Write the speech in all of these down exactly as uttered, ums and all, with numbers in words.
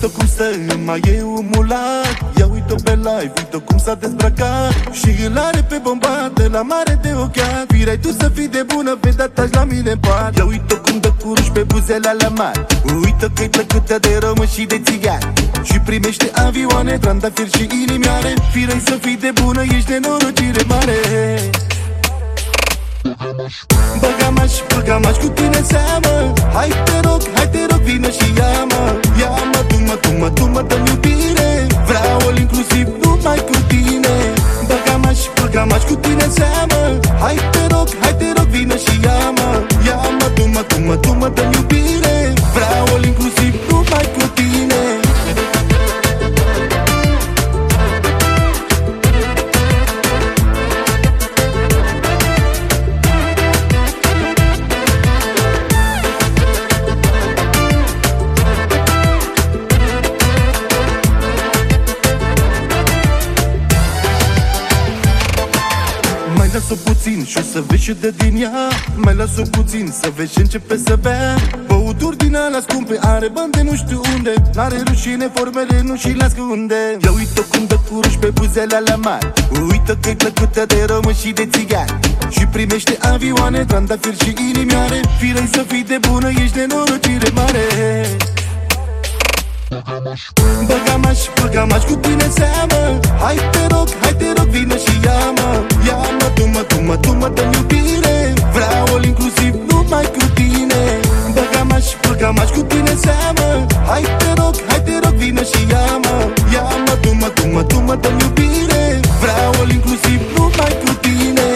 uite-o cum stă, mai e umulat. Ia uite-o pe live, uite-o cum s-a dezbrăcat. Și îl are pe bombat, de la mare de ochiat. Firai tu să fii de bună, vei da taci la mine în pat. Ia uite-o cum dă curuși pe buzele alea mari. Uite-o că-i plăcută de român și de țigani. Și primește avioane, trandafiri și inimioare. Firai să fii de bună, ești de norocire mare. Băgamaș, băgamaș cu tine seamă. Hai te rog, hai te rog, vină și ia-mă. Ia-mă, tu-mă, tu-mă, tu-mă, dă-mi iubire. Vreau all inclusiv numai cu tine. Băgamaș, băgamaș cu tine seamă. Hai te rog, hai te rog, vină și ia-mă. Ia-mă, tu-mă, tu-mă, tu-mă, dă-mi iubire. Vreau all inclusiv numai cu tine. Lasă puțin și o să vezi și de din ea. Mai lasă puțin să vezi și începe să bea. Băuturi din alea scumpe, are bani de nu știu unde. N-are rușine, formele nu și le ascunde. Ia uite-o cum dă curuși pe buzele alea mari. Uite-o că-i plăcută de român și de țigani. Și primește avioane, trandafiri și inimioare. Firai să fii de bună, ești de norocire mare. Băgamaș, băgamaș cu tine seamă. Hai te rog, hai te rog, vină și ia-mă. Ia-mă, tu-mă, tu-mă, tu-mă, dă-mi iubire. Vreau all inclusiv numai cu tine. Băgamaș, băgamaș cu tine seamă. Hai te rog, hai te rog, vină și ia-mă. Ia-mă, tu-mă, tu-mă, tu-mă, dă-mi iubire. Vreau all inclusiv numai cu tine.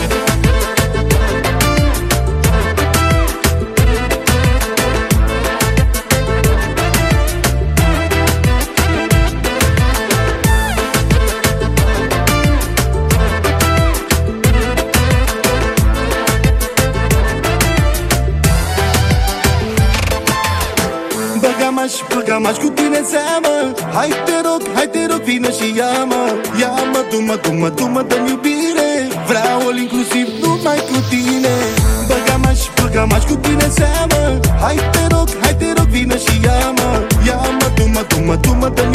Băgamaș, băgamaș cu tine seamă. Hai te rog, hai te rog, vină și ia-mă. Ia-mă, tu-mă, tu-mă, tu-mă, dă-mi iubire. Vreau all inclusiv numai cu tine. Băgamaș, băgamaș cu tine seamă. Hai te rog, hai te rog, vină și ia-mă. Ia-mă, tu-mă, tu-mă, tu-mă, dă-mi